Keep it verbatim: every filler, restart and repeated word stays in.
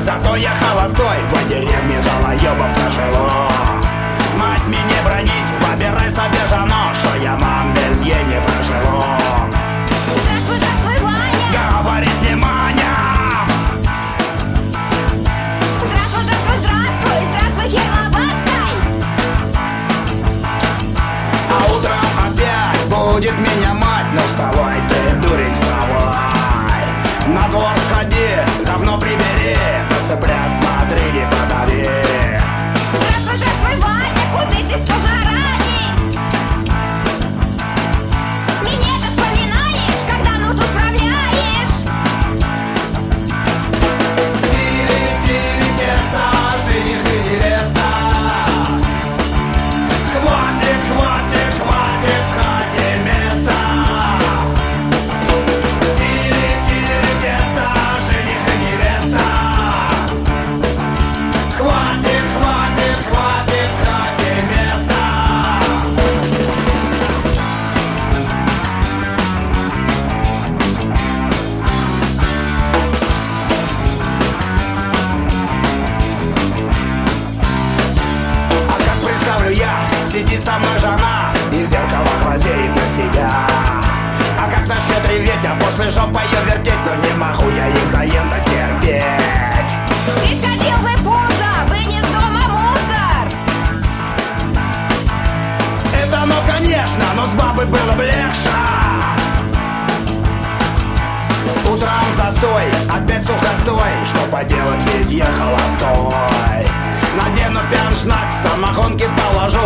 зато я холостой. В деревне голоебов тяжело. Мать меня бронить, выбирай себе жену, что я мам без ей не проживу. Здравствуй, здравствуй, Ваня! Говорит внимание. Здравствуй, здравствуй, здравствуй, здравствуй, Херлобастай! А утром опять будет меня мать. Ну вставай ты, дурень, вставай. На двор сходи, говно прибери, подцеплять смотри, не подави. Здравствуй, здравствуй, Ваня, куда ты что заранее? Меня-то вспоминаешь, когда нужду справляешь? Тили-тили тесто, жених и невеста. Хватит, хватит, хватит в хате места. Тили-тили тесто, жених и невеста. Хватит, хватит, хватит в хате места. А как представлю я, сидит со мной жена и в зеркало глазеет на себя. А как начнет реветь, а после жопа ее вертеть, но не могу я их взаимно терпеть. Ты сходил бы в пузо, вынес дома мусор! Это ну конечно, но с бабой было бы легче. Утром застой, опять сухостой. Что поделать, ведь я холостой. Надену пяншнак, самогонки положу.